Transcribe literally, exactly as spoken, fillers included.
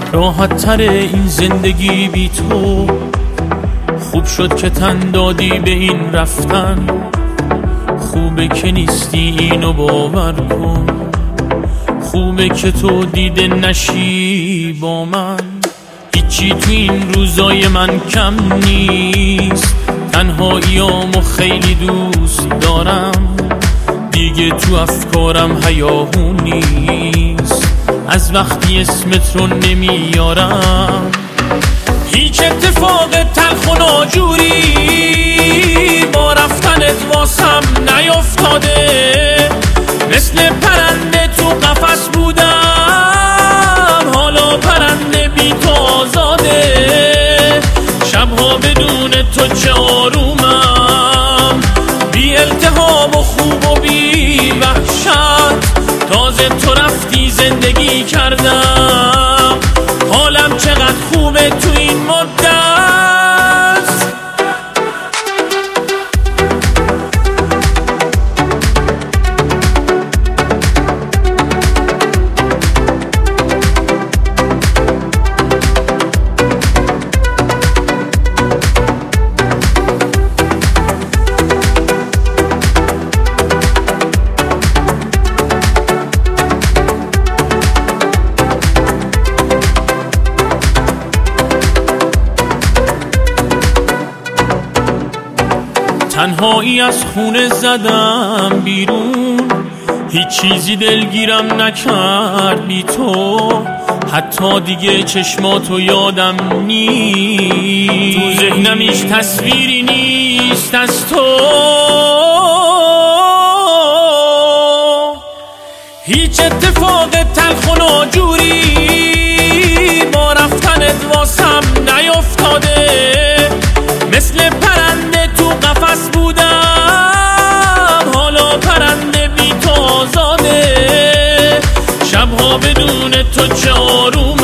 راحت تر این زندگی بی تو. خوب شد که تن دادی به این رفتن، خوبه که نیستی اینو باور کن. خوبه که تو دیده نشی با من. هیچی تو این روزای من کم نیست، تنهاییامو خیلی دوست دارم. دیگه تو افکارم هیاهو نیست، از وقتی اسمت رو نمیارم. هیچ اتفاق تلخ و ناجوری با رفتنت واسم نیفتاده. مثل پرنده تو قفس بودم، حالا پرنده بی تو آزاده. شبها بدون تو چه آرومم، بی التهاب و خوب و بی وحشت. تازه تو رفتی زندگی کردم، حالم چقدر خوبه تو این مدت. تنهایی از خونه زدم بیرون، هیچ چیزی دلگیرم نکرد بی تو. حتی دیگه چشماتو یادم نیست، تو ذهنم هیچ تصویری نیست از تو. هیچ اتفاق تلخ و ناجوری با رفتنت واسم نیفتاده. مثل پرنده تو قفس بودم، حالا پرنده بی تو آزاده. شبها بدون تو چه آروم